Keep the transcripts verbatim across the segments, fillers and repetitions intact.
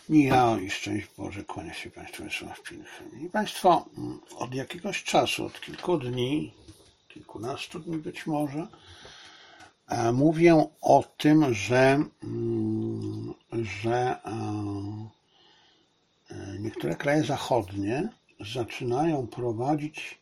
Michał i szczęść Boże, kłania się Państwu Wiesław Pilchem. I Państwo od jakiegoś czasu, od kilku dni, kilkunastu dni być może, mówię o tym, że, że niektóre kraje zachodnie zaczynają prowadzić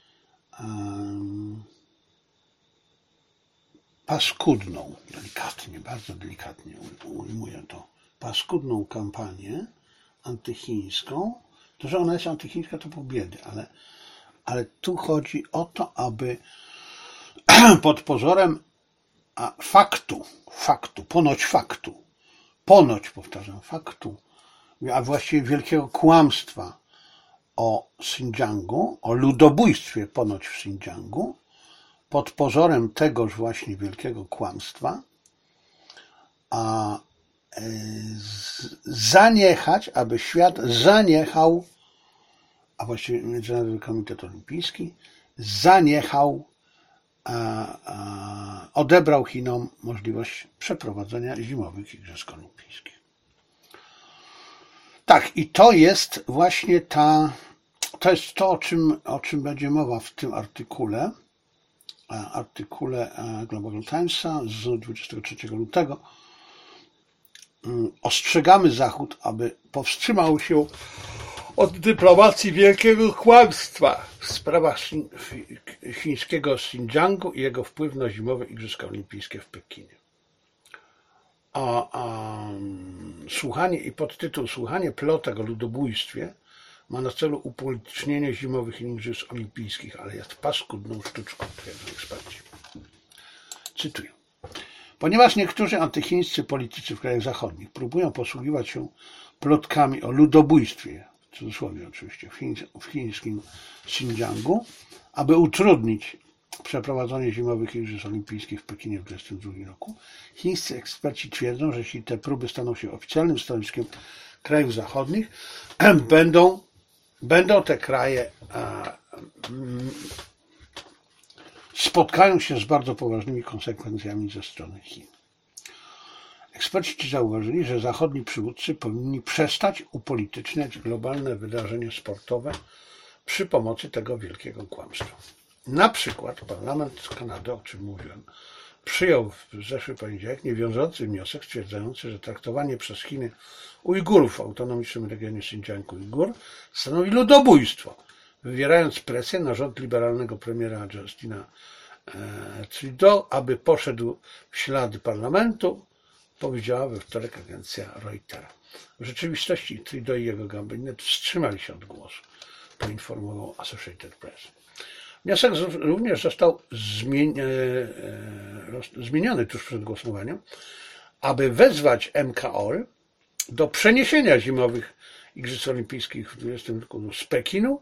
paskudną, delikatnie, bardzo delikatnie ujmuję to, paskudną kampanię antychińską. To, że ona jest antychińska, to pół biedy, ale, ale tu chodzi o to, aby pod pozorem faktu, faktu, ponoć faktu, ponoć, powtarzam, faktu, a właściwie wielkiego kłamstwa o Xinjiangu, o ludobójstwie ponoć w Xinjiangu, pod pozorem tegoż właśnie wielkiego kłamstwa, a zaniechać, aby świat zaniechał, a właściwie Międzynarodowy Komitet Olimpijski zaniechał, a, a, odebrał Chinom możliwość przeprowadzenia zimowych Igrzysk Olimpijskich. Tak, i to jest właśnie ta, to jest to, o czym, o czym będzie mowa w tym artykule, artykule Global Timesa z dwudziestego trzeciego lutego. Ostrzegamy Zachód, aby powstrzymał się od dyplomacji wielkiego kłamstwa w sprawach chińskiego Xinjiangu i jego wpływ na zimowe Igrzyska Olimpijskie w Pekinie. A, a słuchanie i podtytuł Słuchanie plotek o ludobójstwie ma na celu upolitycznienie zimowych Igrzysk Olimpijskich, ale jest paskudną sztuczką, twierdzą eksperci. Cytuję. Ponieważ niektórzy antychińscy politycy w krajach zachodnich próbują posługiwać się plotkami o ludobójstwie, w cudzysłowie oczywiście, w, chińs w chińskim Xinjiangu, aby utrudnić przeprowadzenie zimowych Igrzysk Olimpijskich w Pekinie w dwa tysiące dwudziestym drugim roku, chińscy eksperci twierdzą, że jeśli te próby staną się oficjalnym stanowiskiem krajów zachodnich, będą, będą te kraje a, m, spotkają się z bardzo poważnymi konsekwencjami ze strony Chin. Eksperci ci zauważyli, że zachodni przywódcy powinni przestać upolityczniać globalne wydarzenia sportowe przy pomocy tego wielkiego kłamstwa. Na przykład Parlament Kanady, o czym mówiłem, przyjął w zeszły poniedziałek niewiążący wniosek stwierdzający, że traktowanie przez Chiny Ujgurów w autonomicznym regionie Xinjiang-Ujgur stanowi ludobójstwo, wywierając presję na rząd liberalnego premiera Justina Trudeau, aby poszedł w ślady parlamentu, powiedziała we wtorek agencja Reutera. W rzeczywistości Trudeau i jego gabinet wstrzymali się od głosu, poinformował Associated Press. Wniosek również został zmieniony tuż przed głosowaniem, aby wezwać M K O L do przeniesienia zimowych Igrzysk Olimpijskich w dwudziestym roku z Pekinu,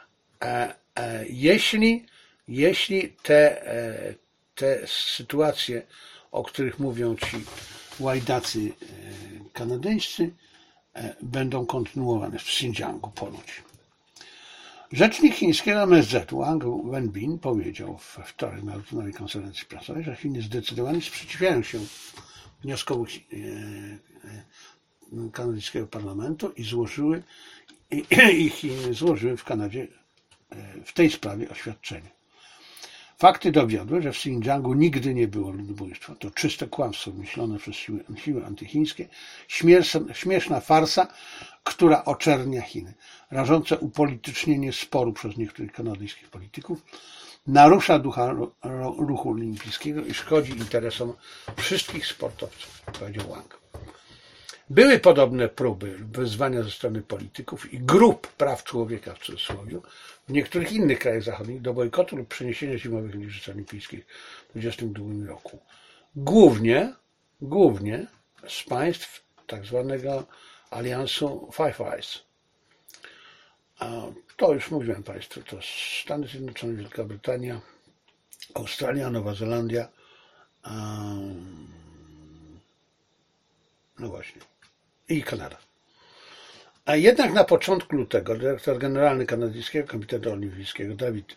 jeśli, jeśli te, te sytuacje, o których mówią ci łajdacy kanadyjscy, będą kontynuowane w Xinjiangu ponoć. Rzecznik chińskiego M S Z Wang Wenbin powiedział we wtorek na autonomicznej konferencji prasowej, że Chiny zdecydowanie sprzeciwiają się wnioskowi kanadyjskiego parlamentu i złożyły i, i Chiny złożyły w Kanadzie w tej sprawie oświadczenie. Fakty dowiodły, że w Xinjiangu nigdy nie było ludobójstwa. To czyste kłamstwo wymyślone przez siły, siły antychińskie, śmieszna, śmieszna farsa, która oczernia Chiny. Rażące upolitycznienie sporu przez niektórych kanadyjskich polityków narusza ducha ruchu olimpijskiego i szkodzi interesom wszystkich sportowców, powiedział Wang. Były podobne próby wezwania ze strony polityków i grup praw człowieka w cudzysłowie w niektórych innych krajach zachodnich do bojkotu lub przeniesienia zimowych Igrzysk Olimpijskich w dwa tysiące dwudziestym drugim roku. Głównie, głównie z państw tak zwanego aliansu Five Eyes. To już mówiłem Państwu, to Stany Zjednoczone, Wielka Brytania, Australia, Nowa Zelandia, no właśnie, i Kanada. A jednak na początku lutego dyrektor generalny kanadyjskiego Komitetu Olimpijskiego David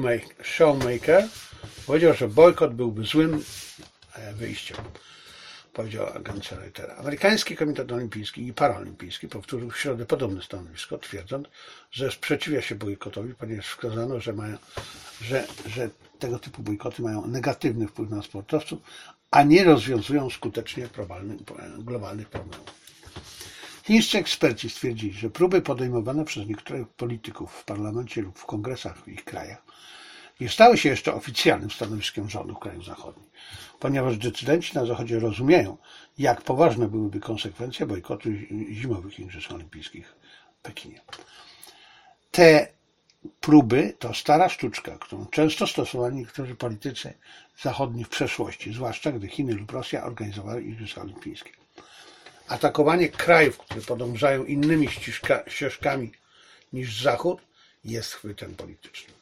Shoemaker powiedział, że bojkot byłby złym wyjściem. powiedział agencja Reutera. Amerykański Komitet Olimpijski i Paraolimpijski powtórzył w środę podobne stanowisko, twierdząc, że sprzeciwia się bojkotowi, ponieważ wskazano, że, mają, że, że tego typu bojkoty mają negatywny wpływ na sportowców, a nie rozwiązują skutecznie globalnych problemów. Chińscy eksperci stwierdzili, że próby podejmowane przez niektórych polityków w parlamencie lub w kongresach w ich krajach nie stały się jeszcze oficjalnym stanowiskiem rządu krajów zachodnich, ponieważ decydenci na Zachodzie rozumieją, jak poważne byłyby konsekwencje bojkotu zimowych Igrzysk Olimpijskich w Pekinie. Te próby to stara sztuczka, którą często stosowali niektórzy politycy zachodni w przeszłości, zwłaszcza gdy Chiny lub Rosja organizowały Igrzyska Olimpijskie. Atakowanie krajów, które podążają innymi ścieżka, ścieżkami niż Zachód, jest chwytem politycznym.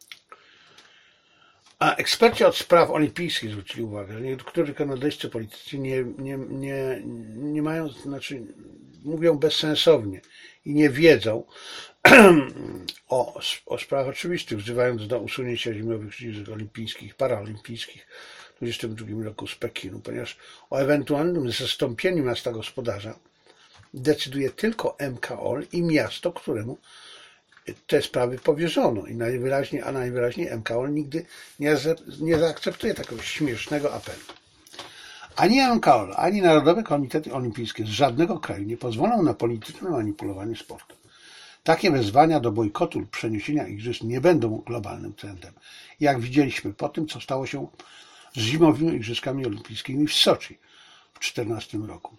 A eksperci od spraw olimpijskich zwrócili uwagę, że niektórzy kanadyjscy politycy nie, nie, nie, nie mają, znaczy mówią bezsensownie i nie wiedzą o, o sprawach oczywistych, wzywając do usunięcia zimowych Igrzysk Olimpijskich i Paraolimpijskich w dwudziestym drugim roku z Pekinu, ponieważ o ewentualnym zastąpieniu miasta gospodarza decyduje tylko M K O L i miasto, któremu te sprawy powierzono i najwyraźniej, a najwyraźniej M K O L nigdy nie, nie zaakceptuje takiego śmiesznego apelu. Ani M K O L, ani Narodowe Komitety Olimpijskie z żadnego kraju nie pozwolą na polityczne manipulowanie sportem. Takie wezwania do bojkotu lub przeniesienia igrzysk nie będą globalnym trendem. Jak widzieliśmy po tym, co stało się z zimowymi Igrzyskami Olimpijskimi w Soczi w dwa tysiące czternastym roku.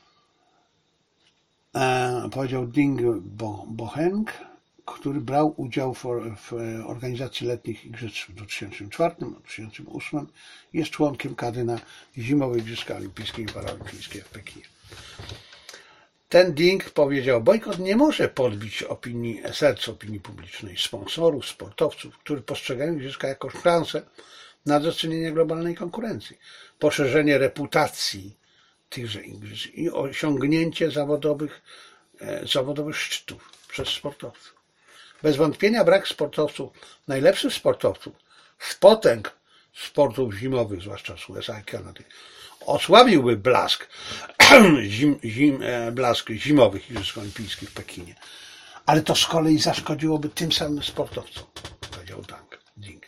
E, powiedział Ding Boheng, który brał udział w, w organizacji letnich igrzysk w dwa tysiące czwartym do dwa tysiące ósmym, jest członkiem kadry na zimowe Igrzyska Olimpijskie i Paraolimpijskie w Pekinie. Ten Ding powiedział, bojkot nie może podbić opinii, serc opinii publicznej, sponsorów, sportowców, którzy postrzegają igrzyska jako szansę na docenienie globalnej konkurencji, poszerzenie reputacji tychże igrzysk i osiągnięcie zawodowych, zawodowych szczytów przez sportowców. Bez wątpienia brak sportowców, najlepszych sportowców, z potęg sportów zimowych, zwłaszcza z U S A i Kanady, osłabiłby blask, zim, zim, blask zimowych Igrzysk Olimpijskich w Pekinie. Ale to z kolei zaszkodziłoby tym samym sportowcom, powiedział Ding.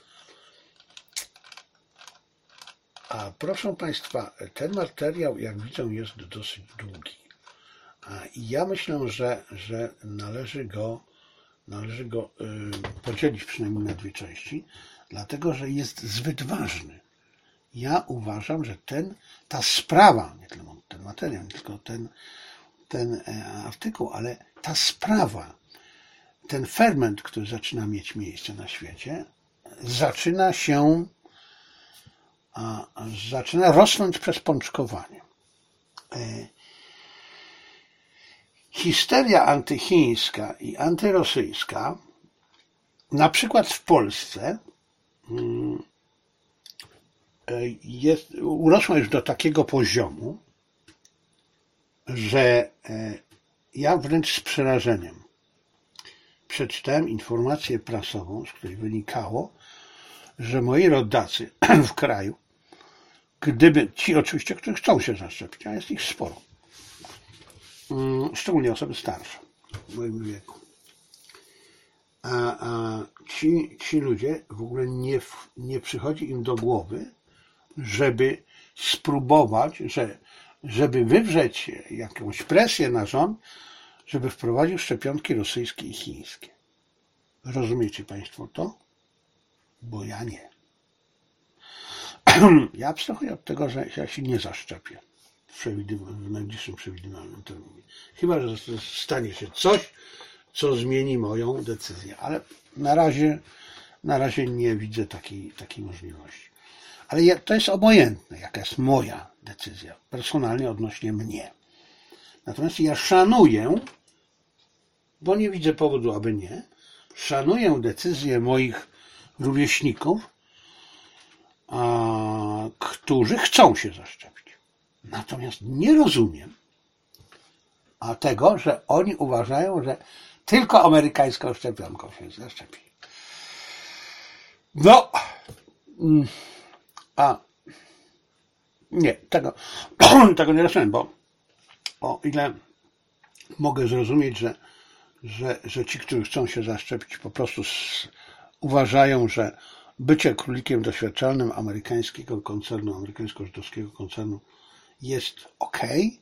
A proszę Państwa, ten materiał, jak widzę, jest dosyć długi. I ja myślę, że, że należy go, należy go podzielić przynajmniej na dwie części, dlatego że jest zbyt ważny. Ja uważam, że ten, ta sprawa, nie tylko ten materiał, nie tylko ten, ten artykuł, ale ta sprawa, ten ferment, który zaczyna mieć miejsce na świecie, zaczyna się, a, zaczyna rosnąć przez pączkowanie. Histeria antychińska i antyrosyjska, na przykład w Polsce, jest, urosła już do takiego poziomu, że ja wręcz z przerażeniem przeczytałem informację prasową, z której wynikało, że moi rodacy w kraju, gdyby ci oczywiście, którzy chcą się zaszczepić, a jest ich sporo, szczególnie osoby starsze w moim wieku, a, a ci, ci ludzie w ogóle nie, nie przychodzi im do głowy, żeby spróbować, że, żeby wywrzeć jakąś presję na rząd, żeby wprowadził szczepionki rosyjskie i chińskie. Rozumiecie Państwo to? Bo ja nie. Ja abstrahuję od tego, że ja się nie zaszczepię w, w najbliższym przewidywalnym terminie. Chyba że stanie się coś, co zmieni moją decyzję. Ale na razie, na razie nie widzę takiej, takiej możliwości. Ale ja, to jest obojętne, jaka jest moja decyzja, personalnie odnośnie mnie. Natomiast ja szanuję, bo nie widzę powodu, aby nie, szanuję decyzję moich rówieśników, a, którzy chcą się zaszczepić. Natomiast nie rozumiem a tego, że oni uważają, że tylko amerykańską szczepionką się zaszczepi. No, a Nie, tego, tego nie rozumiem, bo o ile mogę zrozumieć, że, że, że ci, którzy chcą się zaszczepić, po prostu s- uważają, że bycie królikiem doświadczalnym amerykańskiego koncernu, amerykańsko-żydowskiego koncernu jest ok,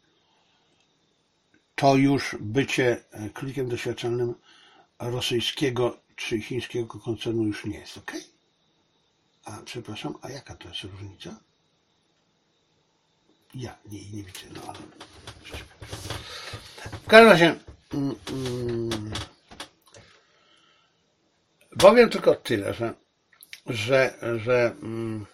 to już bycie królikiem doświadczalnym rosyjskiego czy chińskiego koncernu już nie jest ok. A przepraszam, a jaka to jest różnica? Ja nie, nie widzę, no ale w każdym razie mm, mm, powiem tylko tyle, że, że, że mm,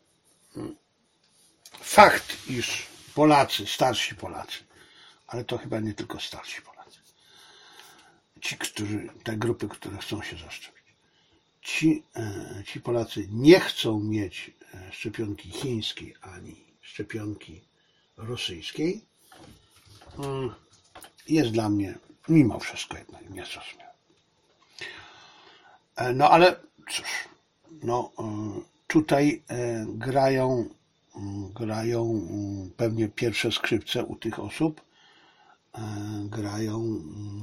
fakt, iż Polacy, starsi Polacy, ale to chyba nie tylko starsi Polacy, ci, którzy, te grupy, które chcą się zaszczepić, ci, e, ci Polacy nie chcą mieć szczepionki chińskiej ani szczepionki rosyjskiej, jest dla mnie mimo wszystko jednak niezrozumiałe. No ale cóż, no tutaj grają, grają pewnie pierwsze skrzypce u tych osób, grają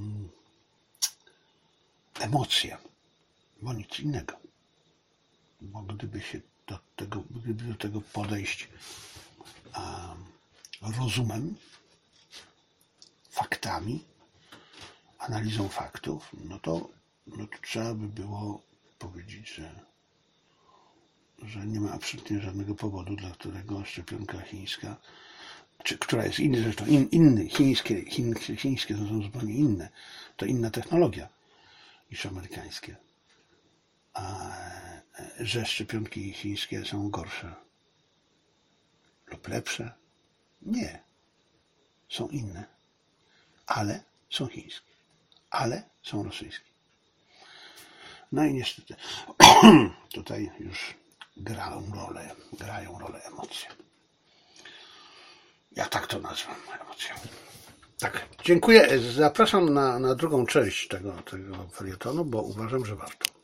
emocje, bo nic innego. Bo gdyby się do tego, gdyby do tego podejść rozumem, faktami, analizą faktów, no to, no to trzeba by było powiedzieć, że, że nie ma absolutnie żadnego powodu, dla którego szczepionka chińska, czy, która jest inna, zresztą in, inny, chińskie, chin, chińskie to są zupełnie inne, to inna technologia niż amerykańskie, a że szczepionki chińskie są gorsze lub lepsze? Nie. Są inne. Ale są chińskie. Ale są rosyjskie. No i niestety tutaj już grają rolę, grają rolę emocje. Ja tak to nazwę, emocje. Tak, dziękuję. Zapraszam na, na drugą część tego, tego felietonu, bo uważam, że warto.